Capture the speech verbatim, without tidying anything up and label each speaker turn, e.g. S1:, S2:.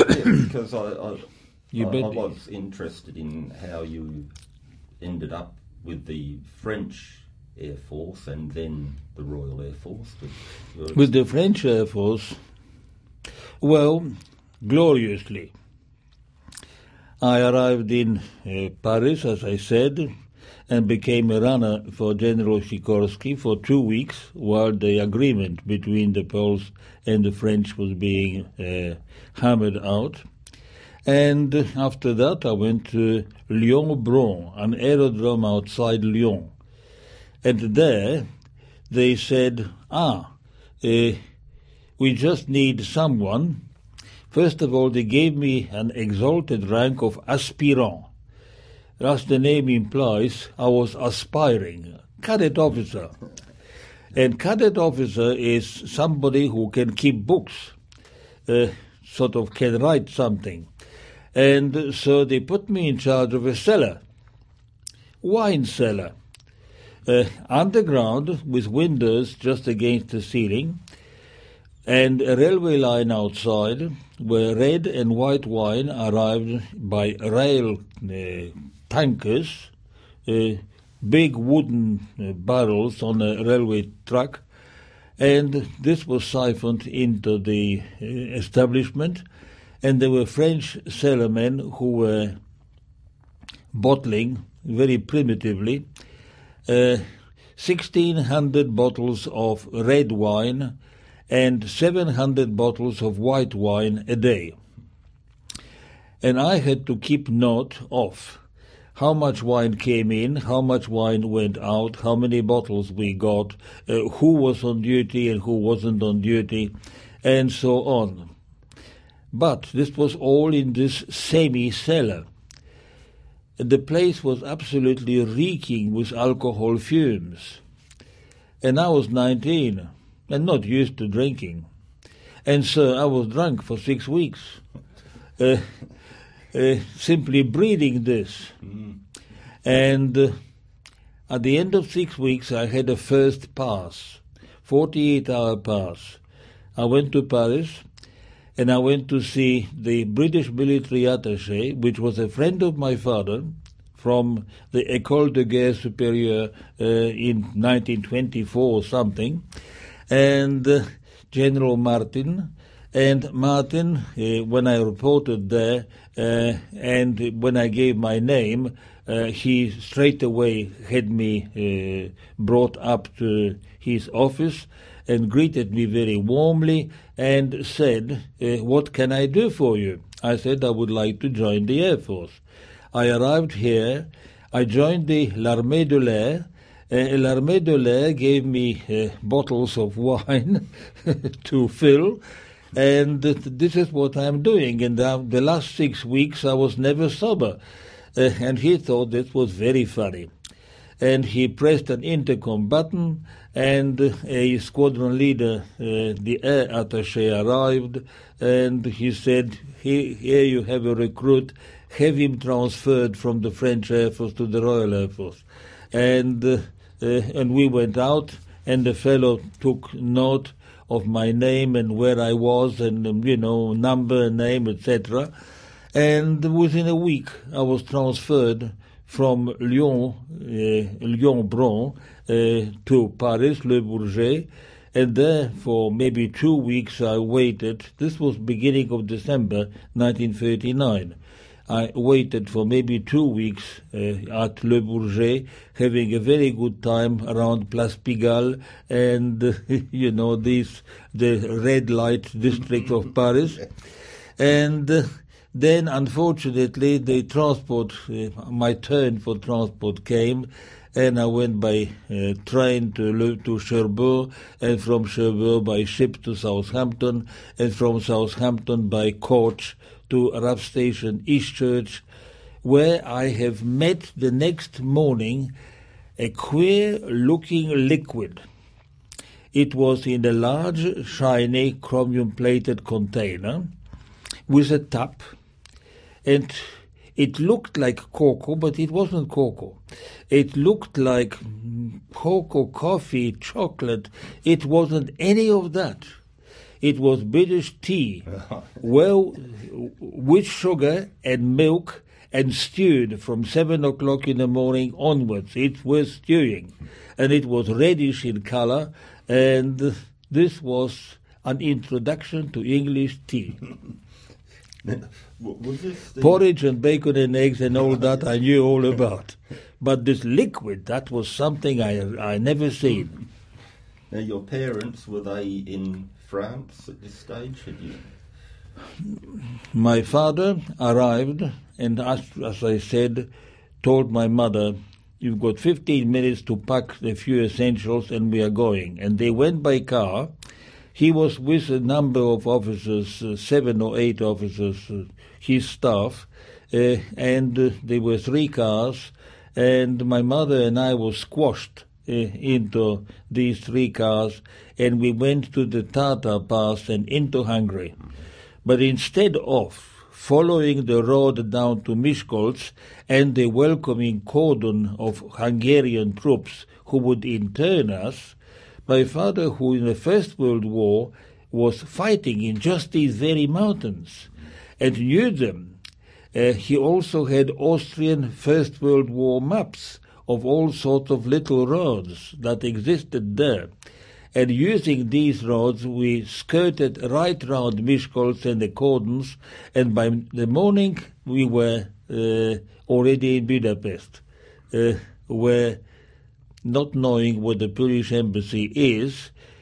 S1: Yeah, because I, I,
S2: You
S1: I,
S2: bet.
S1: I was interested in how you ended up with the French Air Force and then the Royal Air Force. With,
S2: With the French Air Force, well, gloriously. I arrived in uh, Paris, as I said, and became a runner for General Sikorsky for two weeks while the agreement between the Poles and the French was being uh, hammered out. And after that, I went to Lyon-Bron, an aerodrome outside Lyon. And there, they said, ah, uh, we just need someone. First of all, they gave me an exalted rank of aspirant. As the name implies, I was aspiring, cadet officer. And cadet officer is somebody who can keep books, uh, sort of can write something. And so they put me in charge of a cellar, wine cellar, uh, underground with windows just against the ceiling, and a railway line outside where red and white wine arrived by rail uh, tankers, uh, big wooden uh, barrels on a railway track, and this was siphoned into the uh, establishment, and there were French cellarmen who were bottling very primitively uh, sixteen hundred bottles of red wine and seven hundred bottles of white wine a day. And I had to keep note of how much wine came in, how much wine went out, how many bottles we got, uh, who was on duty and who wasn't on duty, and so on. But this was all in this semi-cellar. The place was absolutely reeking with alcohol fumes. And I was nineteen and not used to drinking. And so I was drunk for six weeks, uh, uh, simply breathing this. Mm. And uh, at the end of six weeks, I had a first pass, forty-eight hour pass. I went to Paris, and I went to see the British military attaché, which was a friend of my father, from the École de Guerre Supérieure uh, in nineteen twenty-four or something, and uh, General Martin. And Martin, uh, when I reported there, uh, and when I gave my name, uh, he straight away had me uh, brought up to his office and greeted me very warmly and said, uh, what can I do for you? I said I would like to join the Air Force. I arrived here, I joined the L'Armée de l'Air. Uh, L'Armée de l'Air gave me uh, bottles of wine to fill, and uh, this is what I'm doing. And uh, the last six weeks I was never sober. Uh, and he thought this was very funny. And he pressed an intercom button, and uh, a squadron leader, uh, the air attaché, arrived, and he said, here, here you have a recruit, have him transferred from the French Air Force to the Royal Air Force. And uh, uh, and we went out, and the fellow took note of my name and where I was, and, um, you know, number, name, et cetera. And within a week, I was transferred from Lyon, uh, Lyon-Bron, uh, to Paris, Le Bourget, and there for maybe two weeks I waited. This was beginning of December nineteen thirty-nine. I waited for maybe two weeks uh, at Le Bourget, having a very good time around Place Pigalle and, uh, you know, this, the red light district of Paris. And uh, then, unfortunately, the transport, uh, my turn for transport came, and I went by uh, train to Le, to Cherbourg, and from Cherbourg by ship to Southampton, and from Southampton by coach to R A F station Eastchurch, where I have met the next morning a queer-looking liquid. It was in a large, shiny, chromium-plated container with a tap, and it looked like cocoa, but it wasn't cocoa. It looked like cocoa, coffee, chocolate. It wasn't any of that. It was British tea, well, with sugar and milk and stewed from seven o'clock in the morning onwards. It was stewing, and it was reddish in colour, and this was an introduction to English tea.
S1: Was this the...
S2: Porridge and bacon and eggs and all that I knew all about. But this liquid, that was something I I never seen.
S1: Now, your parents, were they in France at this stage? Had you...
S2: My father arrived and, as, as I said, told my mother, you've got fifteen minutes to pack a few essentials and we are going. And they went by car. He was with a number of officers, uh, seven or eight officers, uh, his staff, uh, and uh, there were three cars, and my mother and I were squashed uh, into these three cars, and we went to the Tatar Pass and into Hungary. But instead of following the road down to Miskolc and the welcoming cordon of Hungarian troops who would intern us, my father, who in the First World War was fighting in just these very mountains and knew them, uh, he also had Austrian First World War maps of all sorts of little roads that existed there. And using these roads, we skirted right round Miskolc and the cordons, and by the morning we were uh, already in Budapest, uh, where, not knowing what the Polish embassy is,